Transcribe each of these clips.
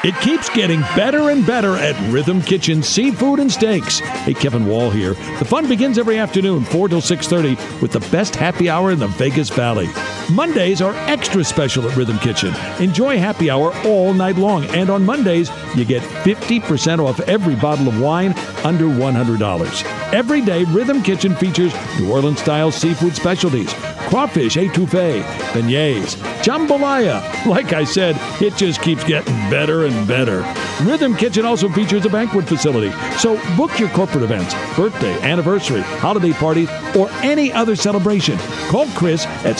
It keeps getting better and better at Rhythm Kitchen Seafood and Steaks. Hey, Kevin Wall here. The fun begins every afternoon, 4 till 6:30, with the best happy hour in the Vegas Valley. Mondays are extra special at Rhythm Kitchen. Enjoy happy hour all night long. And on Mondays, you get 50% off every bottle of wine under $100. Every day, Rhythm Kitchen features New Orleans-style seafood specialties. Crawfish etouffee, beignets, jambalaya. Like I said, it just keeps getting better and better. Rhythm Kitchen also features a banquet facility. So book your corporate events, birthday, anniversary, holiday parties, or any other celebration. Call Chris at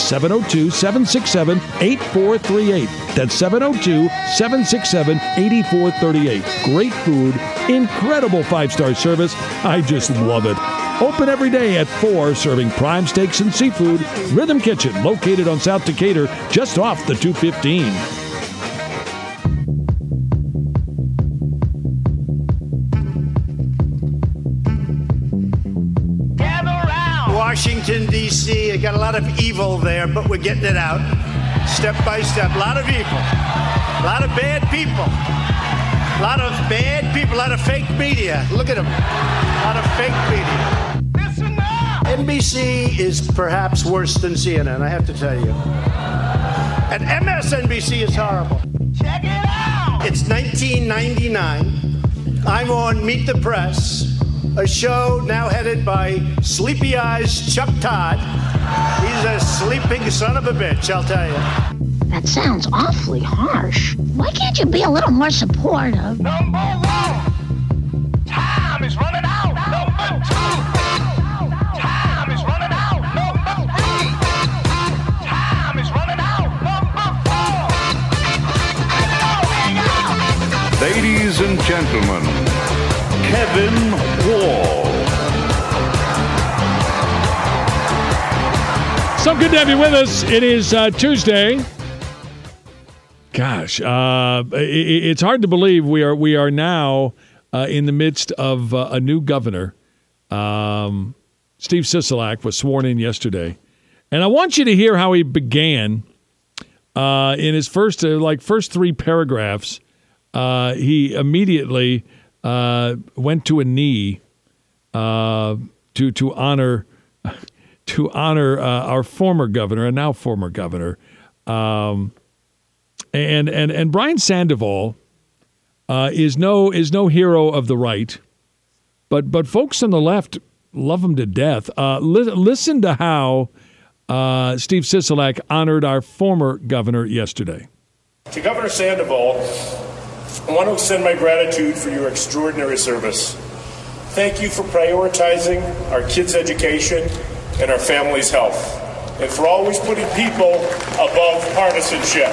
702-767-8438. That's 702-767-8438. Great food, incredible 5-star service. I just love it. Open every day at 4, serving prime steaks and seafood. Rhythm Kitchen, located on South Decatur, just off the 215. Washington, D.C. I got a lot of evil there, but we're getting it out step by step. A lot of evil. A lot of bad people. A lot of bad people. A lot of fake media. Look at them. A lot of fake media. Listen now. NBC is perhaps worse than CNN, I have to tell you. And MSNBC is horrible. Check it out. It's 1999. I'm on Meet the Press, a show now headed by Sleepy Eyes Chuck Todd. He's a sleeping son of a bitch, I'll tell you. That sounds awfully harsh. Why can't you be a little more supportive? Number 1, time is running out. Number 2, time is running out. Number 3, time is running out. Number 4. Ladies and gentlemen, Kevin Wall. So good to have you with us. It is Tuesday. Gosh, it's hard to believe we are now in the midst of a new governor. Steve Sisolak was sworn in yesterday, and I want you to hear how he began in his first 3 paragraphs. He immediately went to a knee to honor our former governor and now former governor, and Brian Sandoval is no hero of the right, but folks on the left love him to death. Listen to how Steve Sisolak honored our former governor yesterday. To Governor Sandoval, I want to extend my gratitude for your extraordinary service. Thank you for prioritizing our kids' education and our families' health, and for always putting people above partisanship.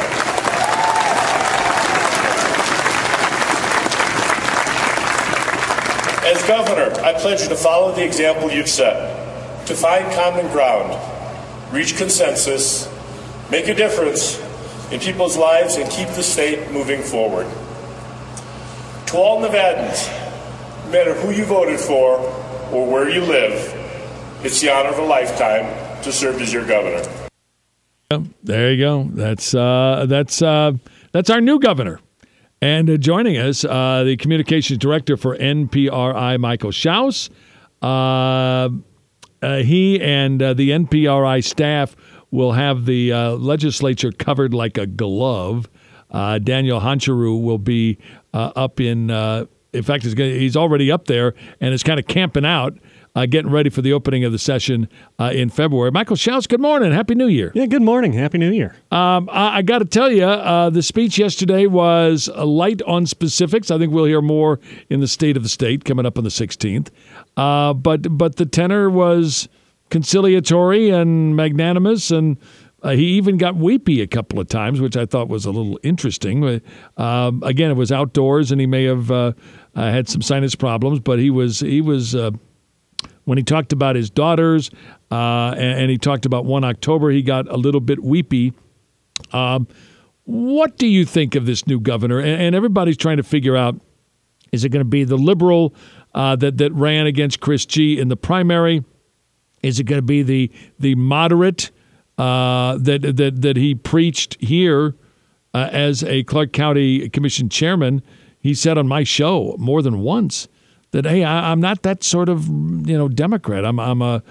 As governor, I pledge to follow the example you've set, to find common ground, reach consensus, make a difference in people's lives, and keep the state moving forward. To all Nevadans, no matter who you voted for or where you live, it's the honor of a lifetime to serve as your governor. There you go. That's our new governor. And joining us, the communications director for NPRI, Michael Schaus. He and the NPRI staff will have the legislature covered like a glove. Daniel Hancharu will be up in fact, he's already up there and is kind of camping out, getting ready for the opening of the session in February. Michael Schaus, good morning. Happy New Year. Yeah, good morning. Happy New Year. I got to tell you, the speech yesterday was light on specifics. I think we'll hear more in the State of the State coming up on the 16th. But the tenor was conciliatory and magnanimous, and he even got weepy a couple of times, which I thought was a little interesting. Again, it was outdoors, and he may have had some sinus problems, but he was when he talked about his daughters and he talked about 1 October, he got a little bit weepy. What do you think of this new governor? And everybody's trying to figure out, is it going to be the liberal that ran against Chris G in the primary? Is it going to be the moderate that he preached here as a Clark County Commission chairman, he said on my show more than once that, hey, I'm not that sort of Democrat. I'm a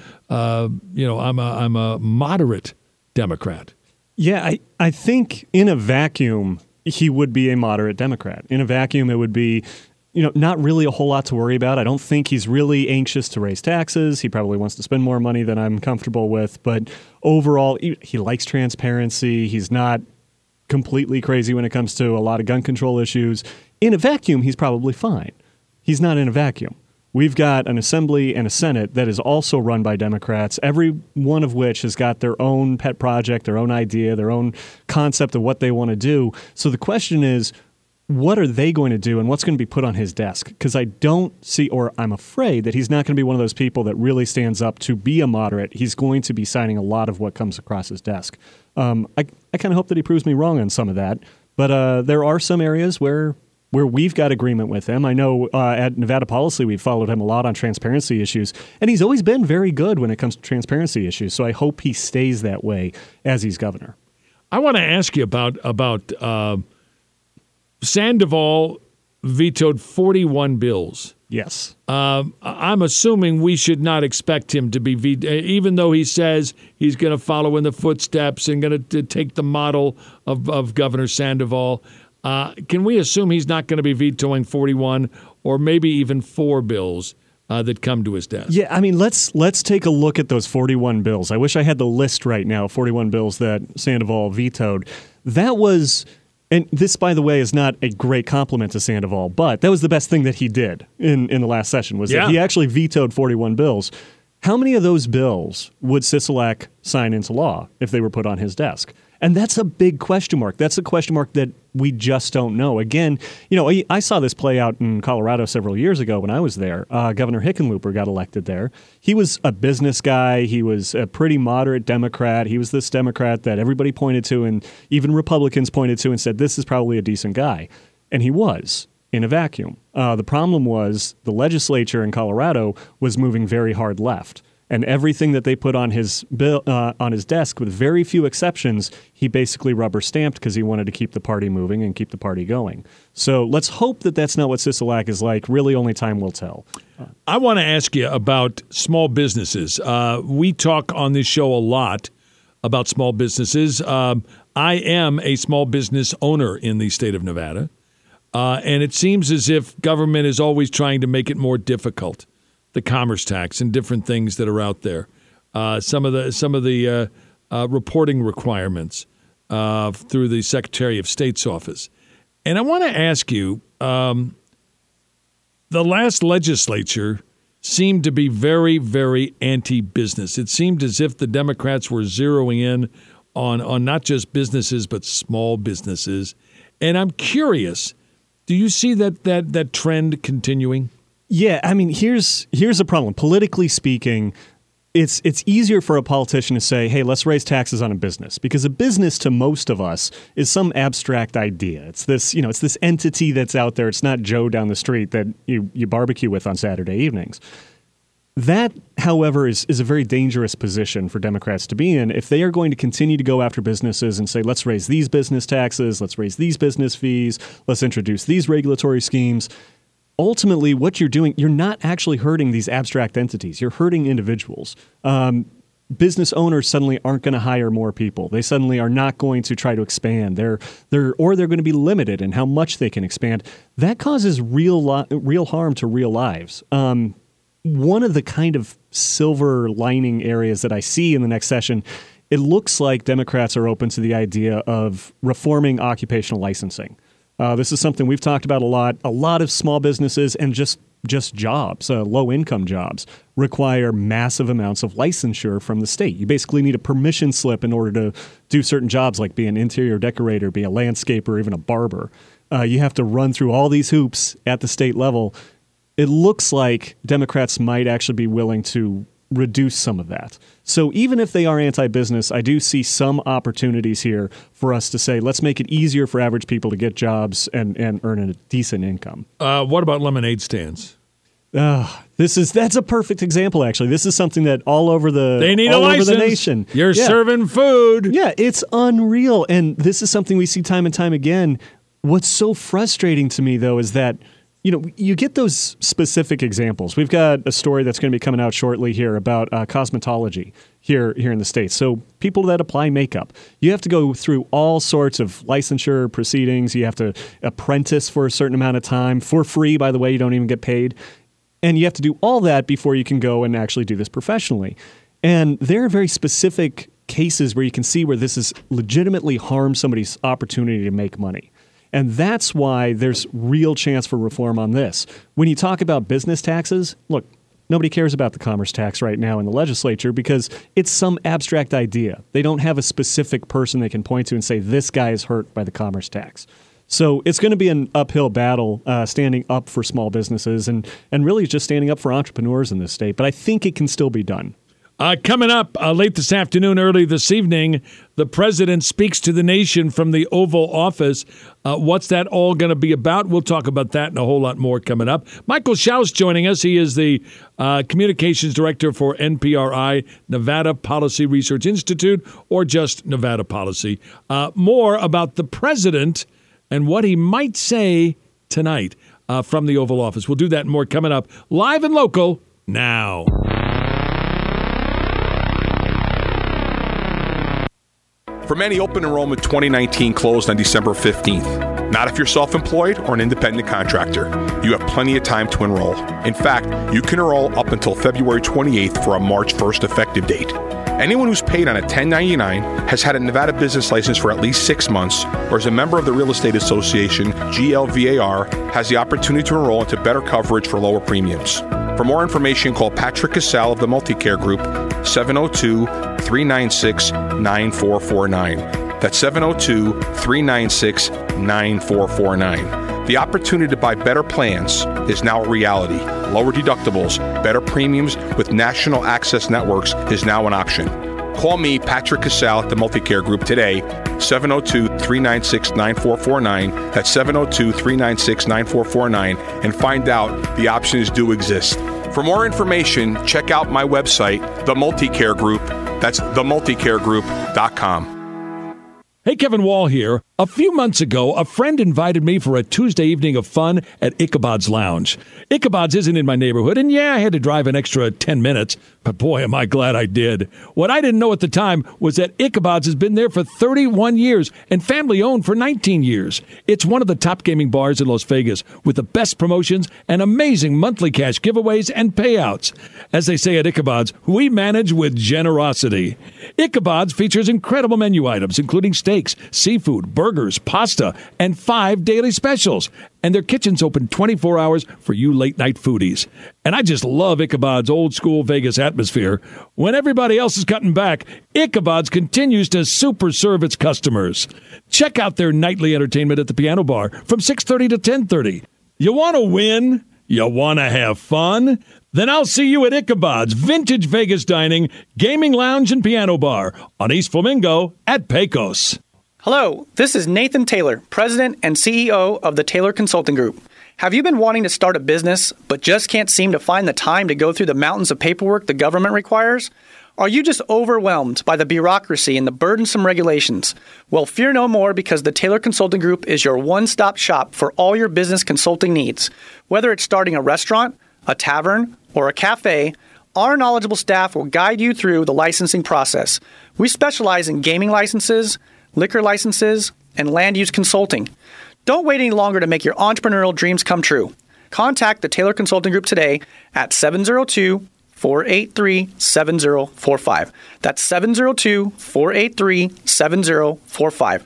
moderate Democrat. Yeah, I think in a vacuum he would be a moderate Democrat. In a vacuum, it would be not really a whole lot to worry about. I don't think he's really anxious to raise taxes. He probably wants to spend more money than I'm comfortable with. But overall, he likes transparency. He's not completely crazy when it comes to a lot of gun control issues. In a vacuum, he's probably fine. He's not in a vacuum. We've got an assembly and a Senate that is also run by Democrats, every one of which has got their own pet project, their own idea, their own concept of what they want to do. So the question is, what are they going to do and what's going to be put on his desk? Because I don't see, or I'm afraid that he's not going to be one of those people that really stands up to be a moderate. He's going to be signing a lot of what comes across his desk. I kind of hope that he proves me wrong on some of that. But there are some areas where we've got agreement with him. I know at Nevada Policy, we've followed him a lot on transparency issues, and he's always been very good when it comes to transparency issues. So I hope he stays that way as he's governor. I want to ask you about Sandoval vetoed 41 bills. Yes. I'm assuming we should not expect him to be even though he says he's going to follow in the footsteps and going to take the model of Governor Sandoval. Can we assume he's not going to be vetoing 41 or maybe even 4 bills that come to his desk? Yeah, I mean, let's take a look at those 41 bills. I wish I had the list right now, 41 bills that Sandoval vetoed. That was, and this, by the way, is not a great compliment to Sandoval, but that was the best thing that he did in the last session, was that he actually vetoed 41 bills. How many of those bills would Sisolak sign into law if they were put on his desk? And that's a big question mark. That's a question mark that we just don't know. Again, I saw this play out in Colorado several years ago when I was there. Governor Hickenlooper got elected there. He was a business guy. He was a pretty moderate Democrat. He was this Democrat that everybody pointed to, and even Republicans pointed to and said, this is probably a decent guy. And he was, in a vacuum. The problem was the legislature in Colorado was moving very hard left. And everything that they put on his bill, on his desk, with very few exceptions, he basically rubber stamped because he wanted to keep the party moving and keep the party going. So let's hope that that's not what Sisolak is like. Really, only time will tell. I want to ask you about small businesses. We talk on this show a lot about small businesses. I am a small business owner in the state of Nevada, and it seems as if government is always trying to make it more difficult. The commerce tax and different things that are out there, some of the reporting requirements through the Secretary of State's office. And I want to ask you, the last legislature seemed to be very, very anti-business. It seemed as if the Democrats were zeroing in on not just businesses but small businesses. And I'm curious, do you see that trend continuing? Yeah, I mean, here's a problem. Politically speaking, it's easier for a politician to say, hey, let's raise taxes on a business, because a business to most of us is some abstract idea. It's this entity that's out there. It's not Joe down the street that you barbecue with on Saturday evenings. That, however, is a very dangerous position for Democrats to be in if they are going to continue to go after businesses and say, let's raise these business taxes, let's raise these business fees, let's introduce these regulatory schemes. Ultimately, what you're doing, you're not actually hurting these abstract entities. You're hurting individuals. Business owners suddenly aren't going to hire more people. They suddenly are not going to try to expand. They're going to be limited in how much they can expand. That causes real harm to real lives. One of the kind of silver lining areas that I see in the next session, it looks like Democrats are open to the idea of reforming occupational licensing. This is something we've talked about a lot. A lot of small businesses and just jobs, low-income jobs, require massive amounts of licensure from the state. You basically need a permission slip in order to do certain jobs, like be an interior decorator, be a landscaper, even a barber. You have to run through all these hoops at the state level. It looks like Democrats might actually be willing to reduce some of that. So even if they are anti-business, I do see some opportunities here for us to say, let's make it easier for average people to get jobs and earn a decent income. What about lemonade stands? That's a perfect example, actually. This is something that all over the nation. You're serving food. Yeah, it's unreal. And this is something we see time and time again. What's so frustrating to me, though, is that you get those specific examples. We've got a story that's going to be coming out shortly here about cosmetology here in the States. So people that apply makeup, you have to go through all sorts of licensure proceedings. You have to apprentice for a certain amount of time for free, by the way. You don't even get paid. And you have to do all that before you can go and actually do this professionally. And there are very specific cases where you can see where this has legitimately harmed somebody's opportunity to make money. And that's why there's real chance for reform on this. When you talk about business taxes, look, nobody cares about the commerce tax right now in the legislature because it's some abstract idea. They don't have a specific person they can point to and say, this guy is hurt by the commerce tax. So it's going to be an uphill battle standing up for small businesses and really just standing up for entrepreneurs in this state. But I think it can still be done. Coming up late this afternoon, early this evening, the president speaks to the nation from the Oval Office. What's that all going to be about? We'll talk about that and a whole lot more coming up. Michael Schaus joining us. He is the communications director for NPRI, Nevada Policy Research Institute, or just Nevada Policy. More about the president and what he might say tonight from the Oval Office. We'll do that and more coming up live and local now. For many, open enrollment 2019 closed on December 15th. Not if you're self-employed or an independent contractor. You have plenty of time to enroll. In fact, you can enroll up until February 28th for a March 1st effective date. Anyone who's paid on a 1099, has had a Nevada business license for at least 6 months, or is a member of the Real Estate Association, GLVAR, has the opportunity to enroll into better coverage for lower premiums. For more information, call Patrick Casale of the Multicare Group, 702-396-9449. That's 702-396-9449. The opportunity to buy better plans is now a reality. Lower deductibles, better premiums with national access networks is now an option. Call me, Patrick Casale, at the Multicare Group today, 702-396-9449. That's 702-396-9449, and find out the options do exist. For more information, check out my website, The Multicare Group. That's themulticaregroup.com. Hey, Kevin Wall here. A few months ago, a friend invited me for a Tuesday evening of fun at Ichabod's Lounge. Ichabod's isn't in my neighborhood, and yeah, I had to drive an extra 10 minutes, but boy, am I glad I did. What I didn't know at the time was that Ichabod's has been there for 31 years and family-owned for 19 years. It's one of the top gaming bars in Las Vegas with the best promotions and amazing monthly cash giveaways and payouts. As they say at Ichabod's, we manage with generosity. Ichabod's features incredible menu items, including steaks, seafood, burgers, pasta, and 5 daily specials. And their kitchen's open 24 hours for you late-night foodies. And I just love Ichabod's old-school Vegas atmosphere. When everybody else is cutting back, Ichabod's continues to super serve its customers. Check out their nightly entertainment at the Piano Bar from 6:30 to 10:30. You want to win? You want to have fun? Then I'll see you at Ichabod's Vintage Vegas Dining, Gaming Lounge, and Piano Bar on East Flamingo at Pecos. Hello, this is Nathan Taylor, President and CEO of the Taylor Consulting Group. Have you been wanting to start a business, but just can't seem to find the time to go through the mountains of paperwork the government requires? Are you just overwhelmed by the bureaucracy and the burdensome regulations? Well, fear no more, because the Taylor Consulting Group is your one-stop shop for all your business consulting needs. Whether it's starting a restaurant, a tavern, or a cafe, our knowledgeable staff will guide you through the licensing process. We specialize in gaming licenses, liquor licenses, and land use consulting. Don't wait any longer to make your entrepreneurial dreams come true. Contact the Taylor Consulting Group today at 702-483-7045. That's 702-483-7045.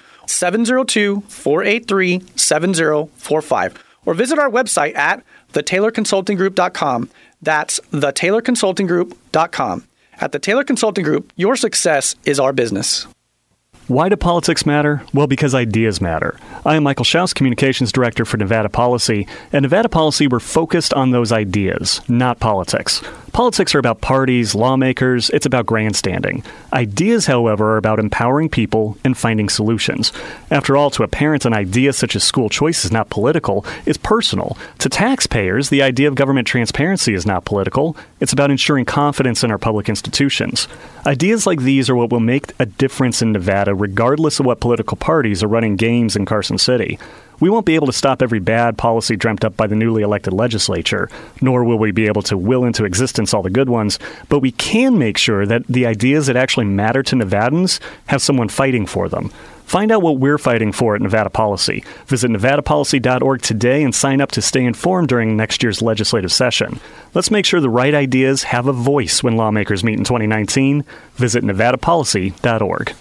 702-483-7045. Or visit our website at thetaylorconsultinggroup.com. That's thetaylorconsultinggroup.com. At the Taylor Consulting Group, your success is our business. Why do politics matter? Well, because ideas matter. I am Michael Schaus, Communications Director for Nevada Policy. At Nevada Policy, we're focused on those ideas, not politics. Politics are about parties, lawmakers. It's about grandstanding. Ideas, however, are about empowering people and finding solutions. After all, to a parent, an idea such as school choice is not political. It's personal. To taxpayers, the idea of government transparency is not political. It's about ensuring confidence in our public institutions. Ideas like these are what will make a difference in Nevada, regardless of what political parties are running games in Carson City. We won't be able to stop every bad policy dreamt up by the newly elected legislature, nor will we be able to will into existence all the good ones, but we can make sure that the ideas that actually matter to Nevadans have someone fighting for them. Find out what we're fighting for at Nevada Policy. Visit nevadapolicy.org today and sign up to stay informed during next year's legislative session. Let's make sure the right ideas have a voice when lawmakers meet in 2019. Visit nevadapolicy.org.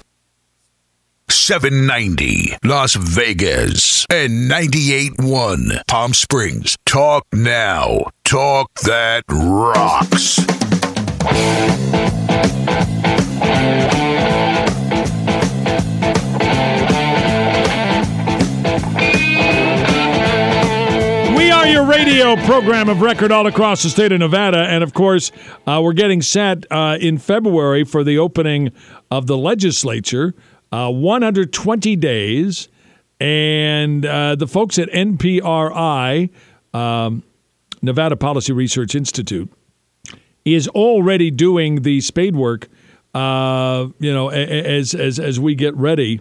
790 Las Vegas and 98.1 Palm Springs. Talk now. Talk that rocks. We are your radio program of record all across the state of Nevada. And, of course, we're getting set in February for the opening of the legislature. 120 days, and the folks at NPRI, Nevada Policy Research Institute, is already doing the spade work, as we get ready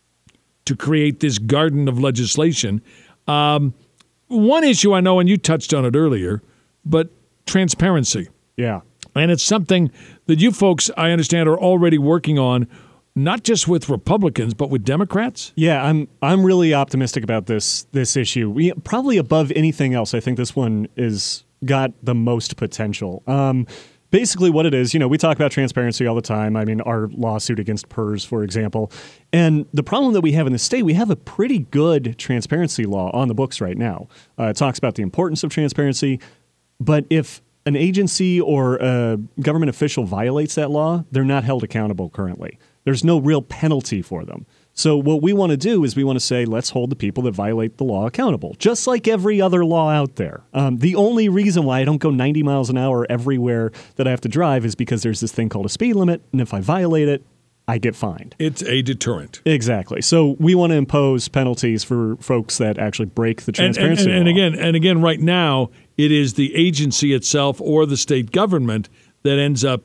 to create this garden of legislation. One issue I know, and you touched on it earlier, but transparency. Yeah. And it's something that you folks, I understand, are already working on, not just with Republicans, but with Democrats? Yeah, I'm really optimistic about this issue. Probably above anything else, I think this one is got the most potential. Basically what it is, we talk about transparency all the time. I mean, our lawsuit against PERS, for example. And the problem that we have in the state, we have a pretty good transparency law on the books right now. It talks about the importance of transparency, but if an agency or a government official violates that law, they're not held accountable currently. There's no real penalty for them. So what we want to do is we want to say, let's hold the people that violate the law accountable, just like every other law out there. The only reason why I don't go 90 miles an hour everywhere that I have to drive is because there's this thing called a speed limit, and if I violate it, I get fined. It's a deterrent. Exactly. So we want to impose penalties for folks that actually break the transparency law. And again, right now, it is the agency itself or the state government that ends up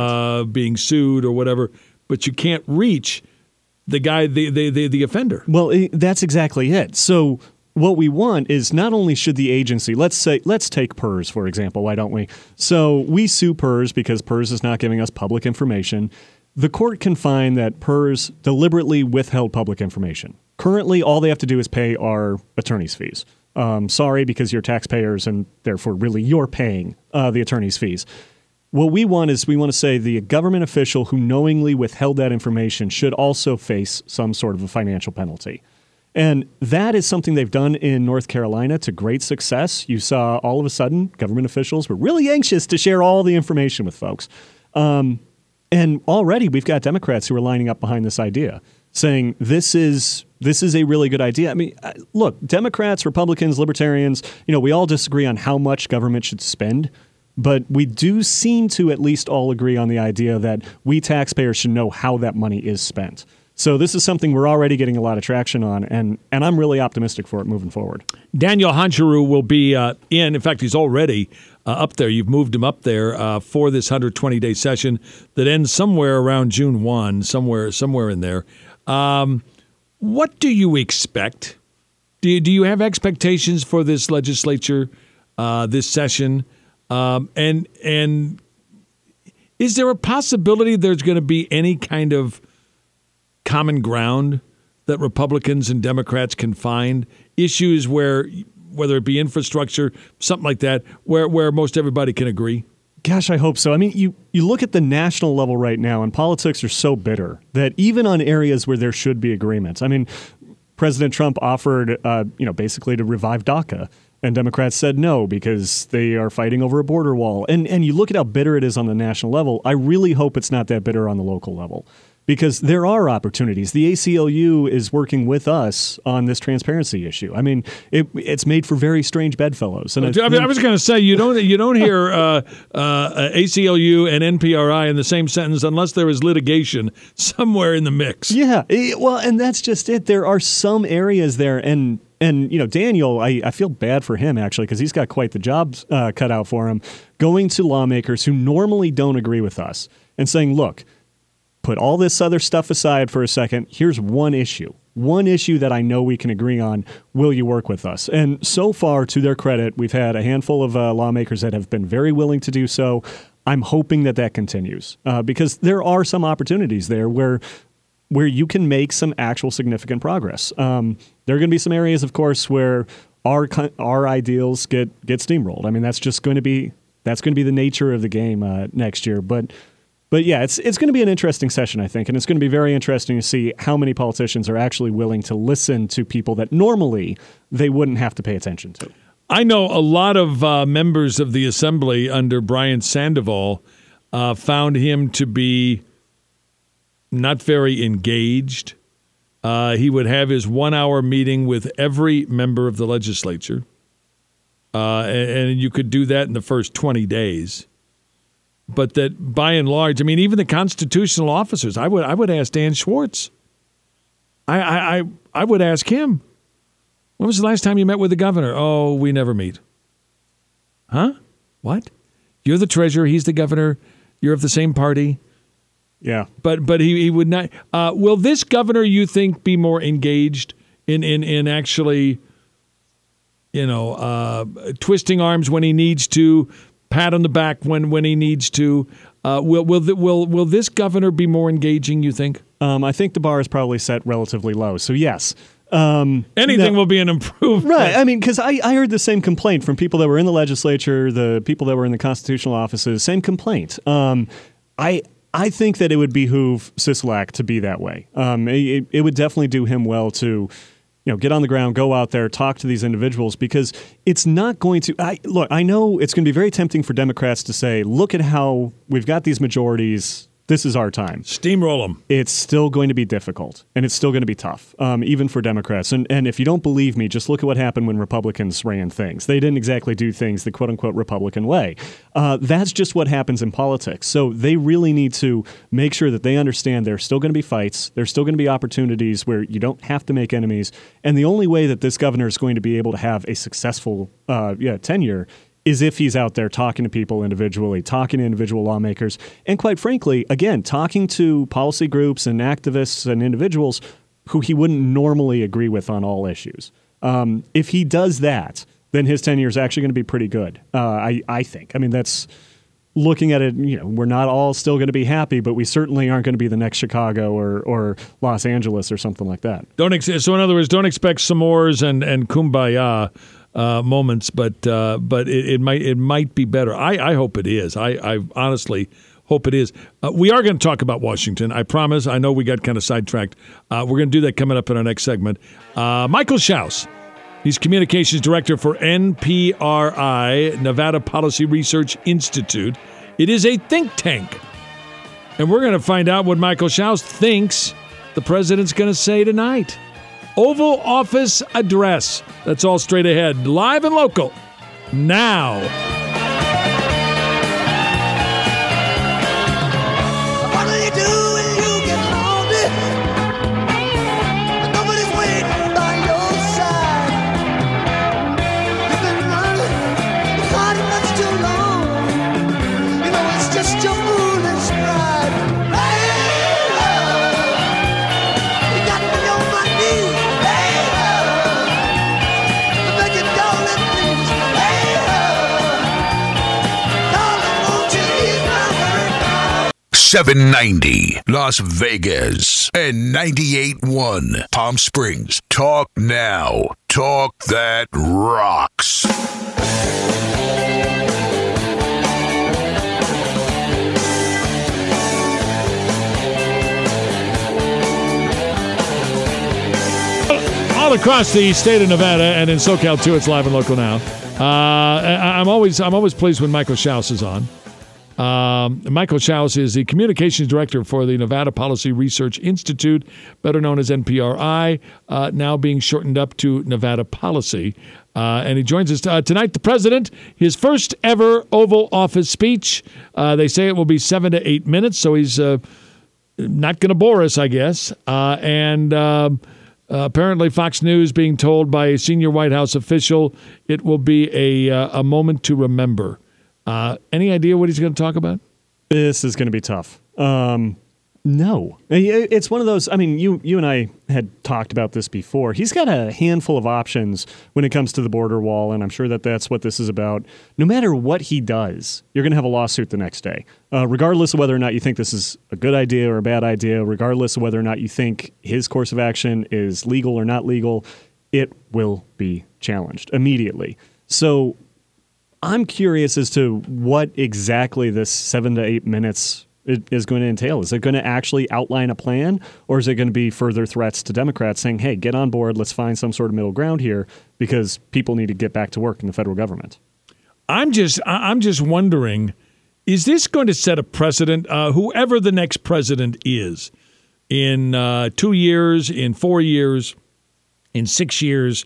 being sued or whatever. But you can't reach the guy, the offender. Well, that's exactly it. So what we want is not only should the agency, let's take PERS, for example. Why don't we? So we sue PERS because PERS is not giving us public information. The court can find that PERS deliberately withheld public information. Currently, all they have to do is pay our attorney's fees. Sorry, because you're taxpayers and therefore really you're paying the attorney's fees. What we want is we want to say the government official who knowingly withheld that information should also face some sort of a financial penalty. And that is something they've done in North Carolina to great success. You saw all of a sudden government officials were really anxious to share all the information with folks. And already we've got Democrats who are lining up behind this idea, saying this is a really good idea. I mean, look, Democrats, Republicans, Libertarians, we all disagree on how much government should spend. But we do seem to at least all agree on the idea that we taxpayers should know how that money is spent. So this is something we're already getting a lot of traction on, and I'm really optimistic for it moving forward. Daniel Honchariw will be in fact, he's already up there. You've moved him up there for this 120-day session that ends somewhere around June 1, somewhere in there. What do you expect? Do you have expectations for this legislature, this session? And is there a possibility there's going to be any kind of common ground that Republicans and Democrats can find? Issues where, whether it be infrastructure, something like that, where most everybody can agree? Gosh, I hope so. I mean, you look at the national level right now, and politics are so bitter that even on areas where there should be agreements, I mean, President Trump offered, basically to revive DACA. And Democrats said no because they are fighting over a border wall. And you look at how bitter it is on the national level. I really hope it's not that bitter on the local level. because there are opportunities. The ACLU is working with us on this transparency issue. I mean, it's made for very strange bedfellows. And I was going to say, you don't hear ACLU and NPRI in the same sentence unless there is litigation somewhere in the mix. Yeah, well, and that's just it. There are some areas there, and Daniel, I feel bad for him, actually, because he's got quite the job cut out for him, going to lawmakers who normally don't agree with us and saying, look, put all this other stuff aside for a second. Here's one issue that I know we can agree on. Will you work with us? And so far, to their credit, we've had a handful of lawmakers that have been very willing to do so. I'm hoping that continues because there are some opportunities there where you can make some actual significant progress. There are going to be some areas, of course, where our ideals get steamrolled. I mean, that's going to be the nature of the game next year. But yeah, it's going to be an interesting session, I think, and it's going to be very interesting to see how many politicians are actually willing to listen to people that normally they wouldn't have to pay attention to. I know a lot of members of the Assembly under Brian Sandoval found him to be not very engaged. He would have his 1-hour meeting with every member of the legislature, and you could do that in the first 20 days. But that, by and large, I mean, even the constitutional officers, I would ask Dan Schwartz. I would ask him, when was the last time you met with the governor? Oh, we never meet. Huh? What? You're the treasurer. He's the governor. You're of the same party. Yeah. But he would not. Will this governor, you think, be more engaged in actually, twisting arms when he needs to, pat on the back when he needs to? Will this governor be more engaging, you think? I think the bar is probably set relatively low. So, yes. Anything will be an improvement. Right. I mean, because I heard the same complaint from people that were in the legislature, the people that were in the constitutional offices, same complaint. I think that it would behoove Sisolak to be that way. It would definitely do him well to get on the ground, go out there, talk to these individuals, because it's not going to I know it's going to be very tempting for Democrats to say, look at how we've got these majorities. This is our time. Steamroll them. It's still going to be difficult, and it's still going to be tough, even for Democrats. And if you don't believe me, just look at what happened when Republicans ran things. They didn't exactly do things the quote-unquote Republican way. That's just what happens in politics. So they really need to make sure that they understand there's still going to be fights. There's still going to be opportunities where you don't have to make enemies. And the only way that this governor is going to be able to have a successful tenure is if he's out there talking to people individually, talking to individual lawmakers, and quite frankly, again, talking to policy groups and activists and individuals who he wouldn't normally agree with on all issues. If he does that, then his tenure is actually going to be pretty good, I think. I mean, that's looking at it, we're not all still going to be happy, but we certainly aren't going to be the next Chicago or Los Angeles or something like that. So in other words, don't expect s'mores and kumbaya moments, but it might be better. I hope it is. I honestly hope it is. We are going to talk about Washington. I promise. I know we got kind of sidetracked. We're going to do that coming up in our next segment. Michael Schaus, he's communications director for NPRI, Nevada Policy Research Institute. It is a think tank, and we're going to find out what Michael Schaus thinks the president's going to say tonight. Oval Office address. That's all straight ahead. Live and local. Now. What do you do when you get lonely? Nobody's waiting by your side. You've been running, you've hard much too long. It's just your foolish pride. Hey, love, you got me on my knees. 790 Las Vegas and 98.1 Palm Springs. Talk now. Talk that rocks. All across the state of Nevada and in SoCal too, it's live and local now. I'm always pleased when Michael Schaus is on. Michael Schaus is the communications director for the Nevada Policy Research Institute, better known as NPRI, now being shortened up to Nevada Policy. And he joins us tonight. The president, his first ever Oval Office speech. They say it will be 7 to 8 minutes, so he's not going to bore us, I guess. Apparently, Fox News being told by a senior White House official it will be a moment to remember. Any idea what he's going to talk about? This is going to be tough. No. It's one of those, I mean, you and I had talked about this before. He's got a handful of options when it comes to the border wall, and I'm sure that that's what this is about. No matter what he does, you're going to have a lawsuit the next day. Regardless of whether or not you think this is a good idea or a bad idea, regardless of whether or not you think his course of action is legal or not legal, it will be challenged immediately. So I'm curious as to what exactly this 7 to 8 minutes is going to entail. Is it going to actually outline a plan, or is it going to be further threats to Democrats saying, hey, get on board, let's find some sort of middle ground here because people need to get back to work in the federal government? I'm just wondering, is this going to set a precedent, whoever the next president is, in 2 years, in 4 years, in 6 years,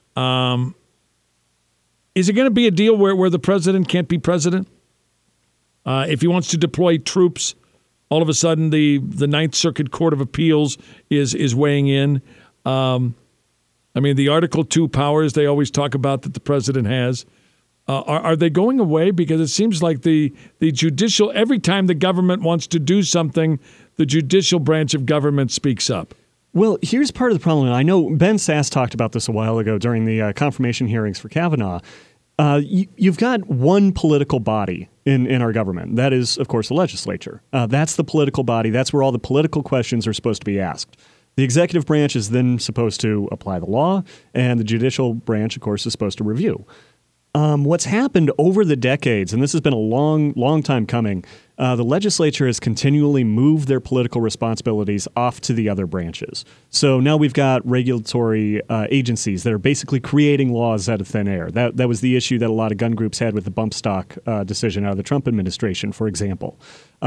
is it going to be a deal where the president can't be president? If he wants to deploy troops, all of a sudden the Ninth Circuit Court of Appeals is weighing in. I mean, the Article 2 powers they always talk about that the president has, are they going away? Because it seems like the judicial, every time the government wants to do something, the judicial branch of government speaks up. Well, here's part of the problem. I know Ben Sass talked about this a while ago during the confirmation hearings for Kavanaugh. You've got one political body in our government. That is, of course, the legislature. That's the political body. That's where all the political questions are supposed to be asked. The executive branch is then supposed to apply the law, and the judicial branch, of course, is supposed to review. What's happened over the decades, and this has been a long time coming, the legislature has continually moved their political responsibilities off to the other branches. So now we've got regulatory agencies that are basically creating laws out of thin air. That was the issue that a lot of gun groups had with the bump stock decision out of the Trump administration, for example.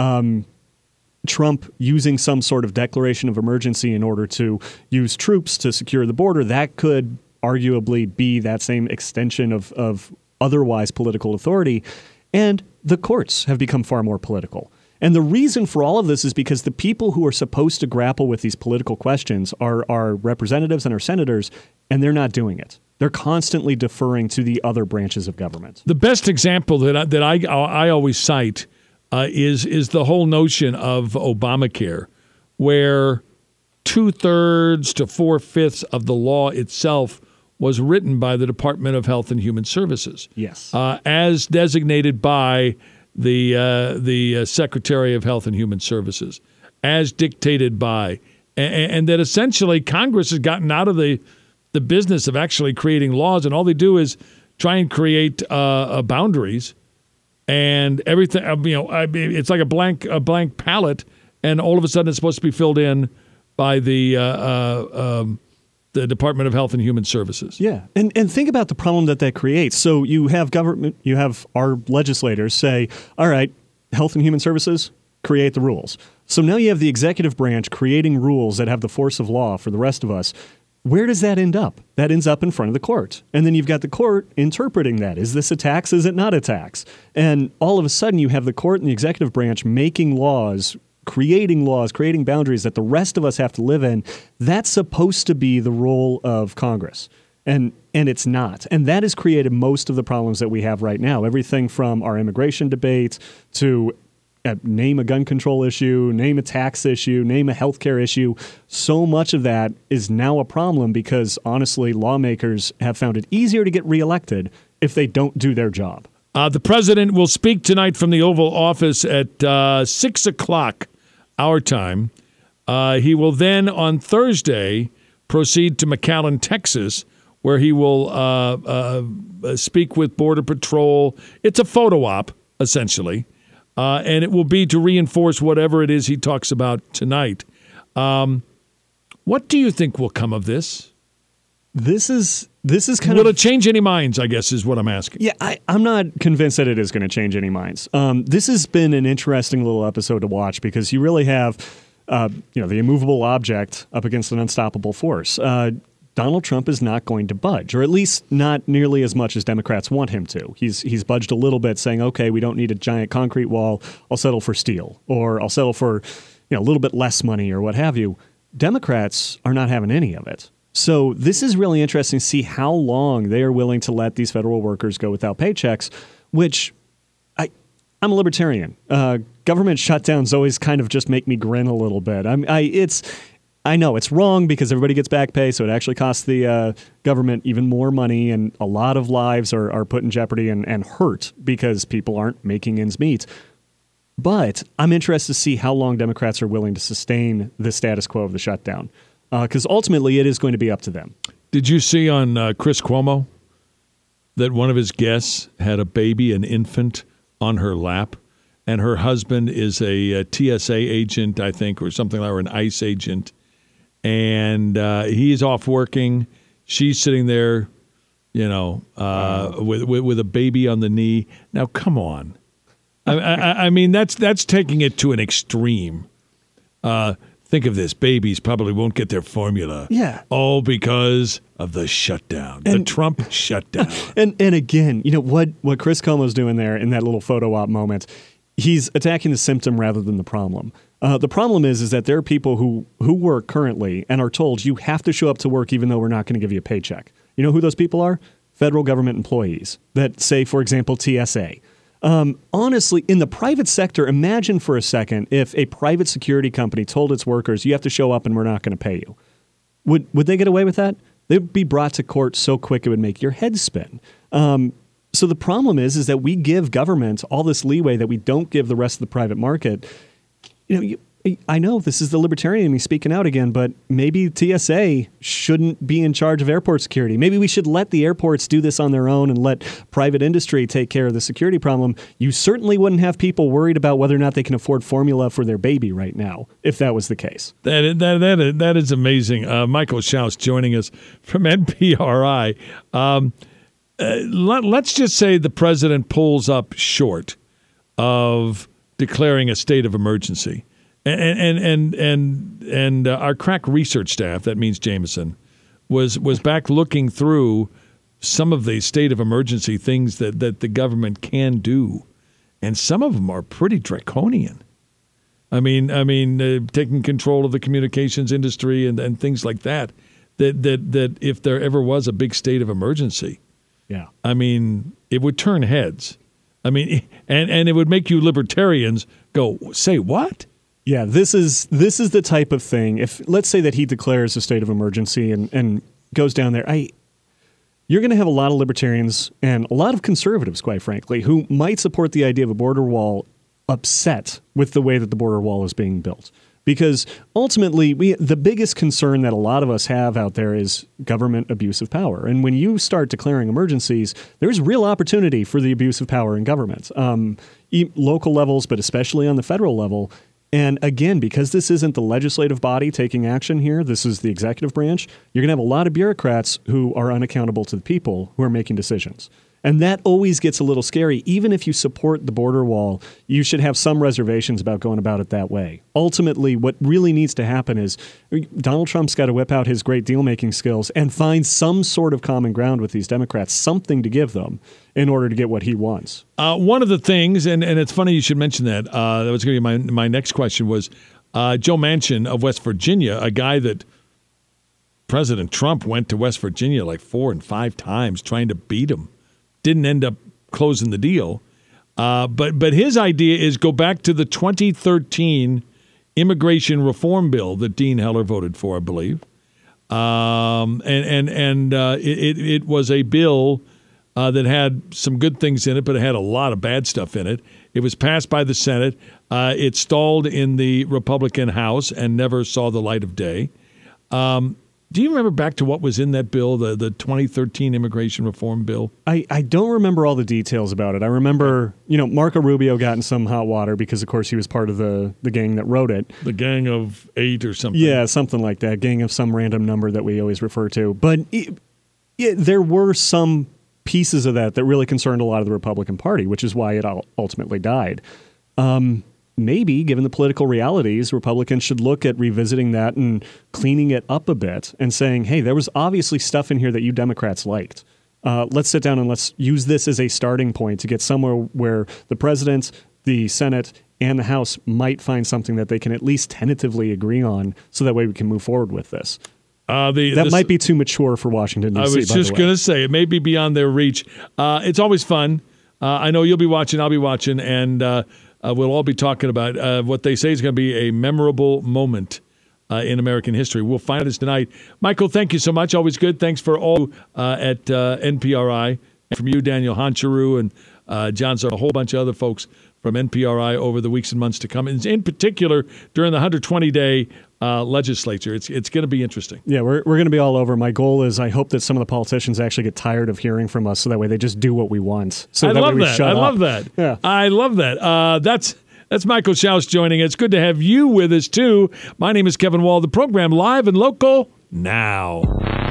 Trump using some sort of declaration of emergency in order to use troops to secure the border, that could arguably be that same extension of otherwise political authority. And the courts have become far more political. And the reason for all of this is because the people who are supposed to grapple with these political questions are our representatives and our senators, and they're not doing it. They're constantly deferring to the other branches of government. The best example that I always cite is the whole notion of Obamacare, where 2/3 to 4/5 of the law itself was written by the Department of Health and Human Services. Yes. As designated by the Secretary of Health and Human Services, as dictated by, and that essentially Congress has gotten out of the business of actually creating laws, and all they do is try and create boundaries, and everything. It's like a blank palette, and all of a sudden it's supposed to be filled in by the Department of Health and Human Services. Yeah, and think about the problem that creates. So you have government, you have our legislators say, all right, Health and Human Services, create the rules. So now you have the executive branch creating rules that have the force of law for the rest of us. Where does that end up? That ends up in front of the court. And then you've got the court interpreting that. Is this a tax? Is it not a tax? And all of a sudden you have the court and the executive branch making laws, creating boundaries that the rest of us have to live in. That's supposed to be the role of Congress. And it's not. And that has created most of the problems that we have right now. Everything from our immigration debate to name a gun control issue, name a tax issue, name a healthcare issue. So much of that is now a problem because, honestly, lawmakers have found it easier to get reelected if they don't do their job. The president will speak tonight from the Oval Office at 6 o'clock our time. He will then, on Thursday, proceed to McAllen, Texas, where he will speak with Border Patrol. It's a photo op, essentially, and it will be to reinforce whatever it is he talks about tonight. What do you think will come of this? This is This is Will it change any minds, I guess, is what I'm asking. Yeah, I'm not convinced that it is going to change any minds. This has been an interesting little episode to watch because you really have, the immovable object up against an unstoppable force. Donald Trump is not going to budge, or at least not nearly as much as Democrats want him to. He's budged a little bit, saying, okay, we don't need a giant concrete wall. I'll settle for steel, or I'll settle for a little bit less money or what have you. Democrats are not having any of it. So this is really interesting to see how long they are willing to let these federal workers go without paychecks, which I'm a libertarian. Government shutdowns always kind of just make me grin a little bit. I know it's wrong because everybody gets back pay, so it actually costs the government even more money, and a lot of lives are put in jeopardy and hurt because people aren't making ends meet. But I'm interested to see how long Democrats are willing to sustain the status quo of the shutdown, because ultimately it is going to be up to them. Did you see on Chris Cuomo that one of his guests had a baby, an infant, on her lap, and her husband is a TSA agent, I think, or something like, or an ICE agent, and he's off working. She's sitting there, with a baby on the knee. Now, come on. I mean, that's taking it to an extreme. Think of this. Babies probably won't get their formula. Yeah. All because of the shutdown, the Trump shutdown. And again, what Chris Cuomo's doing there in that little photo op moment, he's attacking the symptom rather than the problem. The problem is that there are people who work currently and are told you have to show up to work even though we're not going to give you a paycheck. You know who those people are? Federal government employees that say, for example, TSA. Honestly, in the private sector, imagine for a second if a private security company told its workers, you have to show up and we're not going to pay you. Would they get away with that? They'd be brought to court so quick it would make your head spin. So the problem is that we give government all this leeway that we don't give the rest of the private market. I know this is the libertarian in me speaking out again, but maybe TSA shouldn't be in charge of airport security. Maybe we should let the airports do this on their own and let private industry take care of the security problem. You certainly wouldn't have people worried about whether or not they can afford formula for their baby right now, if that was the case. That is amazing. Michael Schaus joining us from NPRI. Let's just say the president pulls up short of declaring a state of emergency. And our crack research staff, that means Jameson, was back looking through some of the state of emergency things that the government can do, and some of them are pretty draconian. I mean, taking control of the communications industry and things like that. That if there ever was a big state of emergency, yeah, I mean, it would turn heads. I mean, and it would make you libertarians go, say what? Yeah, this is the type of thing. If let's say that he declares a state of emergency and goes down there, you're going to have a lot of libertarians and a lot of conservatives, quite frankly, who might support the idea of a border wall upset with the way that the border wall is being built. Because ultimately, the biggest concern that a lot of us have out there is government abuse of power. And when you start declaring emergencies, there's real opportunity for the abuse of power in government, local levels, but especially on the federal level. And again, because this isn't the legislative body taking action here, this is the executive branch, you're going to have a lot of bureaucrats who are unaccountable to the people who are making decisions. And that always gets a little scary. Even if you support the border wall, you should have some reservations about going about it that way. Ultimately, what really needs to happen is Donald Trump's got to whip out his great deal-making skills and find some sort of common ground with these Democrats, something to give them in order to get what he wants. One of the things, and it's funny you should mention that, that was going to be my next question, was Joe Manchin of West Virginia, a guy that President Trump went to West Virginia like 4 and 5 times trying to beat him. Didn't end up closing the deal. But his idea is go back to the 2013 immigration reform bill that Dean Heller voted for, I believe. It was a bill that had some good things in it, but it had a lot of bad stuff in it. It was passed by the Senate. It stalled in the Republican House and never saw the light of day. Do you remember back to what was in that bill, the 2013 immigration reform bill? I don't remember all the details about it. I remember, Marco Rubio got in some hot water because, of course, he was part of the gang that wrote it. The Gang of 8 or something. Yeah, something like that. Gang of some random number that we always refer to. But there were some pieces of that really concerned a lot of the Republican Party, which is why it ultimately died. Maybe, given the political realities, Republicans should look at revisiting that and cleaning it up a bit and saying, hey, there was obviously stuff in here that you Democrats liked. Let's sit down and let's use this as a starting point to get somewhere where the president, the Senate, and the House might find something that they can at least tentatively agree on so that way we can move forward with this. That might be too mature for Washington, D.C. I was just going to say, it may be beyond their reach. It's always fun. I know you'll be watching, I'll be watching, and we'll all be talking about what they say is going to be a memorable moment in American history. We'll find this tonight. Michael, thank you so much. Always good. Thanks for all at NPRI. And from you, Daniel Honcharu, and John, a whole bunch of other folks from NPRI over the weeks and months to come. And in particular, during the 120-day legislature. It's going to be interesting. Yeah, we're going to be all over. My goal is I hope that some of the politicians actually get tired of hearing from us so that way they just do what we want. So I that love way we that. shut I up. love that. Yeah. I love that. That's Michael Schaus joining us. Good to have you with us, too. My name is Kevin Wall. The program live and local now.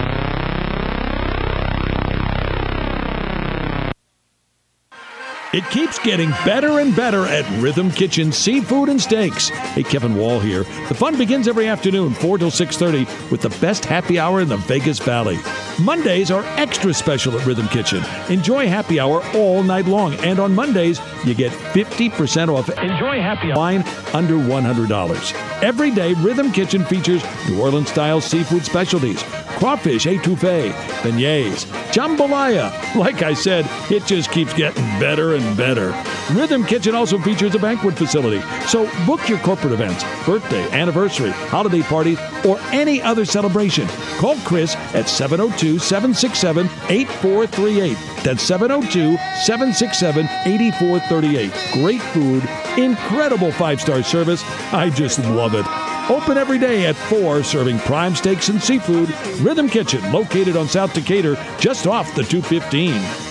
It keeps getting better and better at Rhythm Kitchen Seafood and Steaks. Hey, Kevin Wall here. The fun begins every afternoon, 4 till 6:30, with the best happy hour in the Vegas Valley. Mondays are extra special at Rhythm Kitchen. Enjoy happy hour all night long. And on Mondays, you get 50% off. Enjoy happy hour wine under $100. Every day, Rhythm Kitchen features New Orleans-style seafood specialties, crawfish etouffee, beignets, jambalaya. Like I said, it just keeps getting better and better. Rhythm Kitchen also features a banquet facility. So book your corporate events, birthday, anniversary, holiday parties, or any other celebration. Call Chris at 702-767-8438. That's 702-767-8438. Great food, incredible 5-star service. I just love it. Open every day at 4, serving prime steaks and seafood. Rhythm Kitchen, located on South Decatur, just off the 215.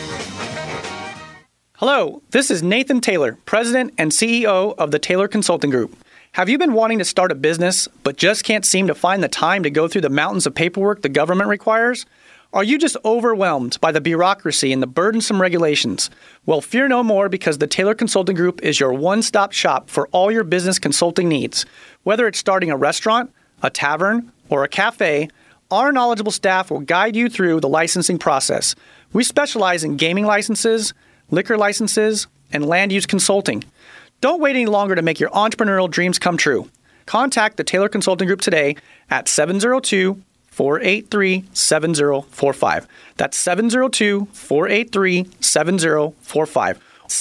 Hello, this is Nathan Taylor, President and CEO of the Taylor Consulting Group. Have you been wanting to start a business, but just can't seem to find the time to go through the mountains of paperwork the government requires? Are you just overwhelmed by the bureaucracy and the burdensome regulations? Well, fear no more, because the Taylor Consulting Group is your one-stop shop for all your business consulting needs. Whether it's starting a restaurant, a tavern, or a cafe, our knowledgeable staff will guide you through the licensing process. We specialize in gaming licenses, liquor licenses, and land use consulting. Don't wait any longer to make your entrepreneurial dreams come true. Contact the Taylor Consulting Group today at 702-483-7045. That's 702-483-7045.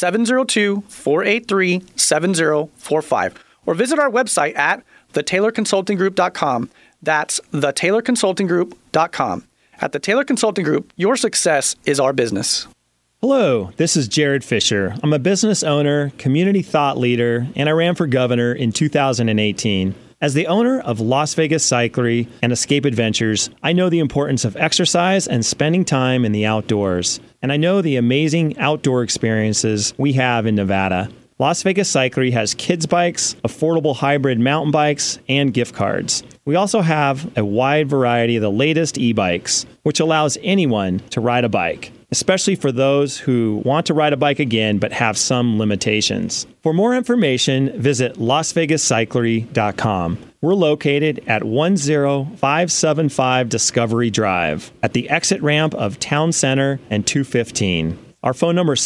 702-483-7045. Or visit our website at thetaylorconsultinggroup.com. That's thetaylorconsultinggroup.com. At the Taylor Consulting Group, your success is our business. Hello, this is Jared Fisher. I'm a business owner, community thought leader, and I ran for governor in 2018. As the owner of Las Vegas Cyclery and Escape Adventures, I know the importance of exercise and spending time in the outdoors. And I know the amazing outdoor experiences we have in Nevada. Las Vegas Cyclery has kids bikes, affordable hybrid mountain bikes, and gift cards. We also have a wide variety of the latest e-bikes, which allows anyone to ride a bike, especially for those who want to ride a bike again but have some limitations. For more information, visit LasVegasCyclery.com. We're located at 10575 Discovery Drive at the exit ramp of Town Center and 215. Our phone number is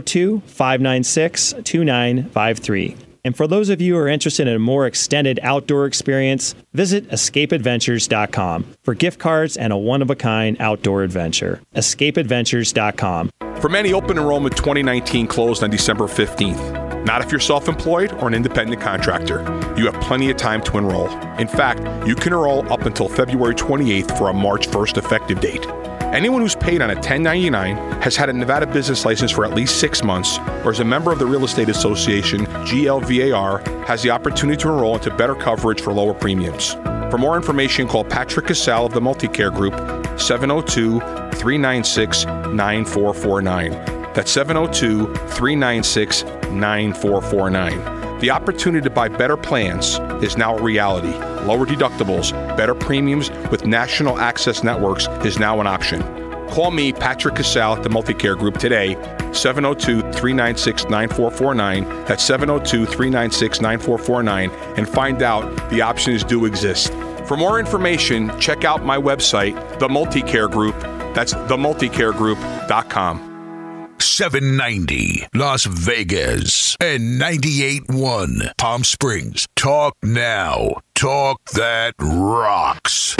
702-596-2953. And for those of you who are interested in a more extended outdoor experience, visit EscapeAdventures.com for gift cards and a one-of-a-kind outdoor adventure. EscapeAdventures.com. For many, open enrollment 2019 closed on December 15th. Not if you're self-employed or an independent contractor. You have plenty of time to enroll. In fact, you can enroll up until February 28th for a March 1st effective date. Anyone who's paid on a 1099, has had a Nevada business license for at least 6 months, or is a member of the Real Estate Association, GLVAR, has the opportunity to enroll into better coverage for lower premiums. For more information, call Patrick Casale of the Multicare Group, 702-396-9449. That's 702-396-9449. The opportunity to buy better plans is now a reality. Lower deductibles, better premiums with national access networks is now an option. call me, Patrick Casale, at the Multicare Group today, 702-396-9449. That's 702-396-9449, and find out the options do exist. For more information, check out my website, The Multicare Group. That's themulticaregroup.com. 790 Las Vegas and 98.1 Palm Springs. Talk now. Talk that rocks.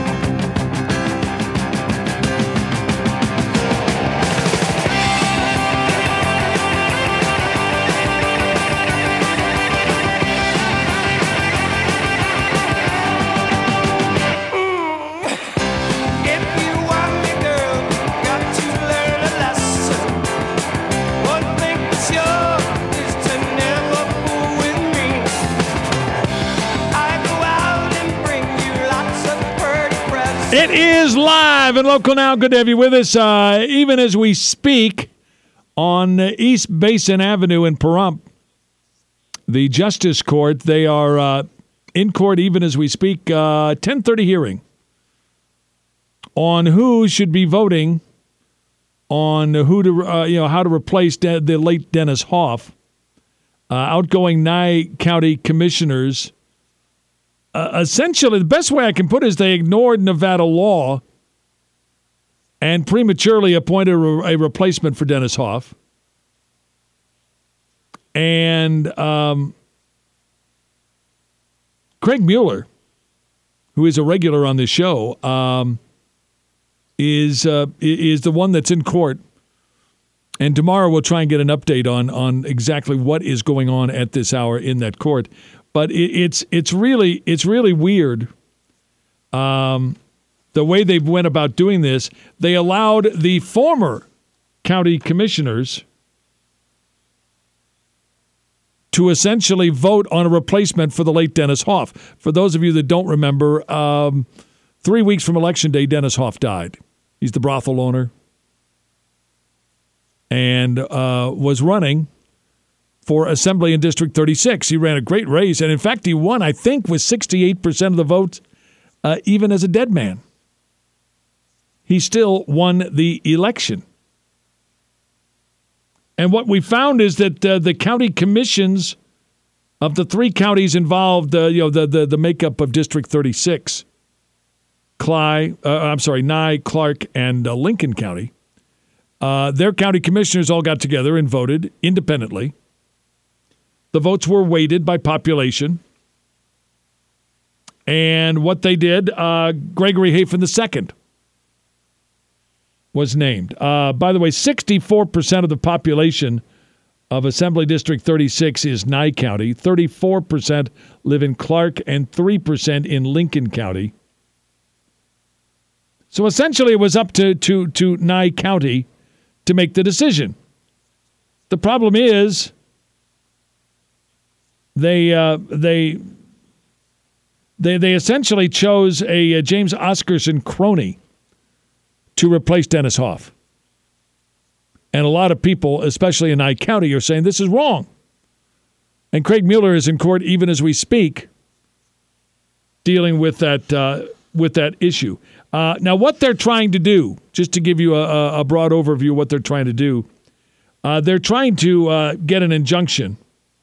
It is live and local now. Good to have you with us. Even as we speak, on East Basin Avenue in Pahrump, the Justice Court, they are in court even as we speak, 10:30 hearing on who should be voting on who to, how to replace the late Dennis Hoff. Outgoing Nye County commissioners. Essentially, the best way I can put it is they ignored Nevada law and prematurely appointed a replacement for Dennis Hoff. And Craig Mueller, who is a regular on this show, is the one that's in court. And tomorrow we'll try and get an update on exactly what is going on at this hour in that court. But it's really weird the way they went about doing this. They allowed the former county commissioners to essentially vote on a replacement for the late Dennis Hoff. For those of you that don't remember, 3 weeks from Election Day, Dennis Hoff died. He's the brothel owner and was running for Assembly in District 36. He ran a great race, and in fact, he won, I think, with 68% of the votes, even as a dead man. He still won the election. And what we found is that the county commissions of the three counties involved, the makeup of District 36, Nye, Clark, and Lincoln County, their county commissioners all got together and voted independently. The votes were weighted by population. And what they did, Gregory Hafen II was named. By the way, 64% of the population of Assembly District 36 is Nye County. 34% live in Clark and 3% in Lincoln County. So essentially it was up to Nye County to make the decision. The problem is they essentially chose a James Oscarson crony to replace Dennis Hoff. And a lot of people, especially in Nye County, are saying this is wrong. And Craig Mueller is in court even as we speak, dealing with that issue. Now, what they're trying to do, just to give you a broad overview of what they're trying to do, they're trying to get an injunction.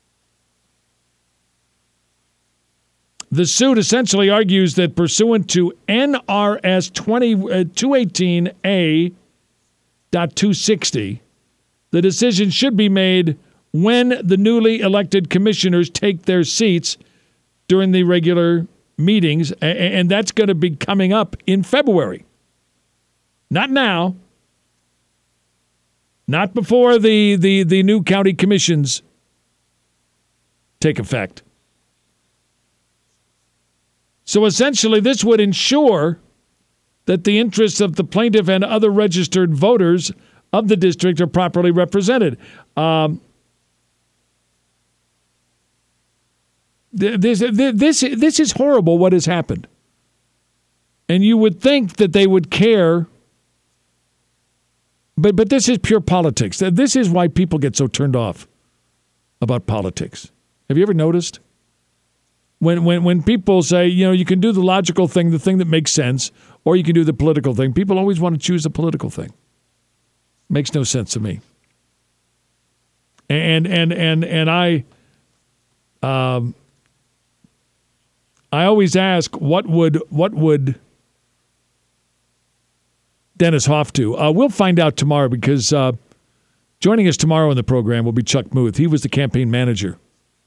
The suit essentially argues that pursuant to NRS 218A.260, the decision should be made when the newly elected commissioners take their seats during the regular meetings, and that's going to be coming up in February. Not now. Not before the new county commissions take effect. So essentially, this would ensure that the interests of the plaintiff and other registered voters of the district are properly represented. This is horrible what has happened. And you would think that they would care, but this is pure politics. This is why people get so turned off about politics. Have you ever noticed? When people say, you can do the logical thing, the thing that makes sense, or you can do the political thing. People always want to choose the political thing. Makes no sense to me. And I always ask, what would Dennis Hoff do? We'll find out tomorrow, because joining us tomorrow in the program will be Chuck Muth. He was the campaign manager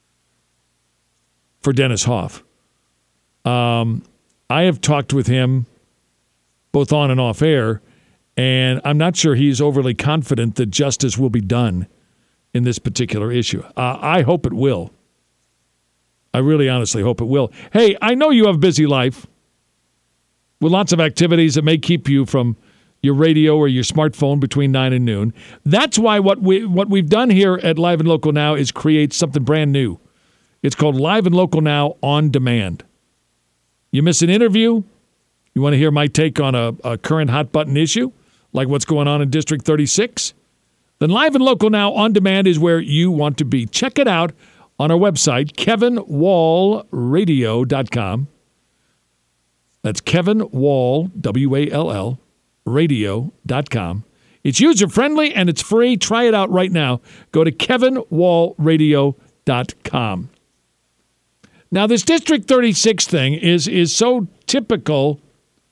for Dennis Hoff. I have talked with him both on and off air, and I'm not sure he's overly confident that justice will be done in this particular issue. I hope it will. I really honestly hope it will. Hey, I know you have a busy life with lots of activities that may keep you from your radio or your smartphone between 9 and noon. That's why what we've done here at Live and Local Now is create something brand new. It's called Live and Local Now On Demand. You miss an interview? You want to hear my take on a current hot button issue, like what's going on in District 36? Then Live and Local Now On Demand is where you want to be. Check it out on our website, KevinWallRadio.com. That's Kevin Wall, W-A-L-L, radio.com. It's user-friendly and it's free. Try it out right now. Go to KevinWallRadio.com. Now, this District 36 thing is so typical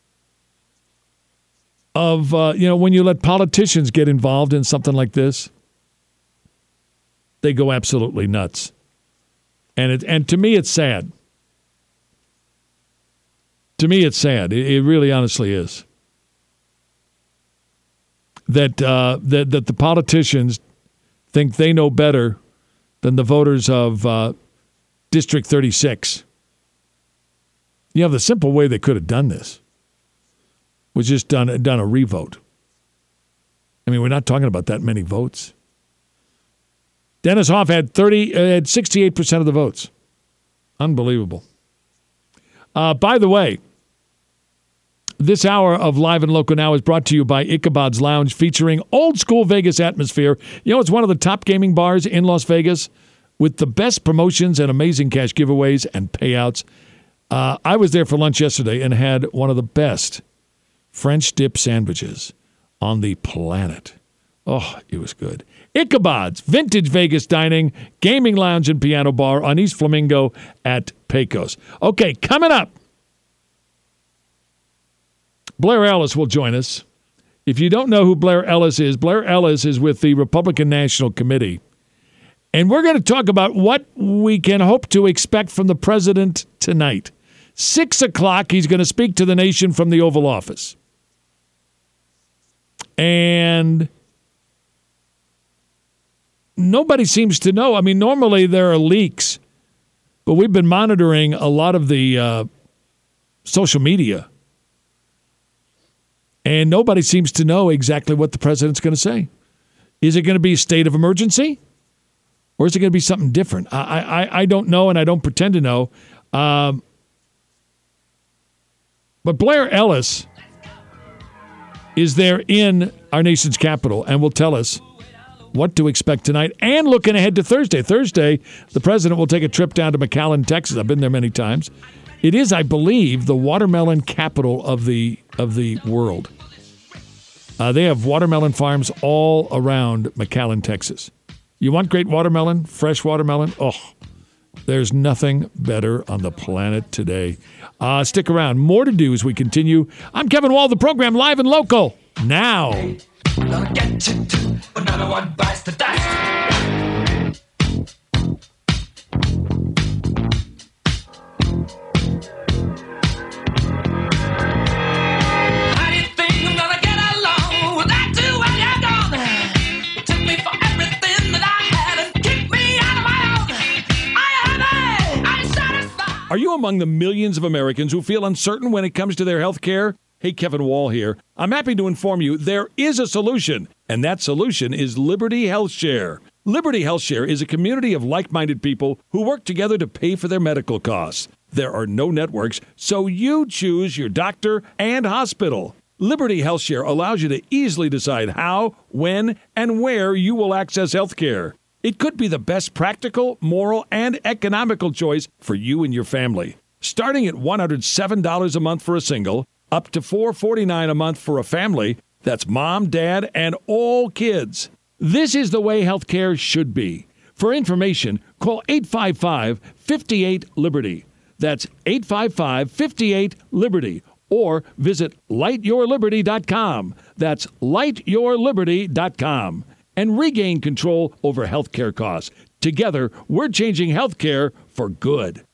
of, when you let politicians get involved in something like this, they go absolutely nuts. And to me, it's sad. To me, it's sad. It really honestly is. That the politicians think they know better than the voters of District 36. You know, the simple way they could have done this was just done a revote. I mean, we're not talking about that many votes. Dennis Hoff had 68% of the votes. Unbelievable. By the way, this hour of Live and Local Now is brought to you by Ichabod's Lounge, featuring old school Vegas atmosphere. You know, it's one of the top gaming bars in Las Vegas with the best promotions and amazing cash giveaways and payouts. I was there for lunch yesterday and had one of the best French dip sandwiches on the planet. Oh, it was good. Ichabod's, vintage Vegas dining, gaming lounge, and piano bar on East Flamingo at Pecos. Okay, coming up, Blair Ellis will join us. If you don't know who Blair Ellis is with the Republican National Committee. And we're going to talk about what we can hope to expect from the president tonight. 6 o'clock, he's going to speak to the nation from the Oval Office. And nobody seems to know. I mean, normally there are leaks, but we've been monitoring a lot of the social media. And nobody seems to know exactly what the president's going to say. Is it going to be a state of emergency? Or is it going to be something different? I don't know, and I don't pretend to know. But Blair Ellis is there in our nation's capital and will tell us what to expect tonight and looking ahead to Thursday. Thursday, the president will take a trip down to McAllen, Texas. I've been there many times. It is, I believe, the watermelon capital of the world. They have watermelon farms all around McAllen, Texas. You want great watermelon, fresh watermelon? Oh, there's nothing better on the planet today. Stick around. More to do as we continue. I'm Kevin Wall, the program Live and Local now. Gonna get you too. Another one bites the dust. How do you think I'm gonna get along without you when you're gone? You took me for everything that I had and kicked me out of my own. I'm satisfied. Are you among the millions of Americans who feel uncertain when it comes to their health care? Hey, Kevin Wall here. I'm happy to inform you there is a solution, and that solution is Liberty Health Share. Liberty Health Share is a community of like-minded people who work together to pay for their medical costs. There are no networks, so you choose your doctor and hospital. Liberty Health Share allows you to easily decide how, when, and where you will access health care. It could be the best practical, moral, and economical choice for you and your family. Starting at $107 a month for a single, up to $449 a month for a family. That's mom, dad, and all kids. This is the way healthcare should be. For information, call 855-58-LIBERTY. That's 855-58-LIBERTY. Or visit lightyourliberty.com. That's lightyourliberty.com. And regain control over healthcare costs. Together, we're changing healthcare for good.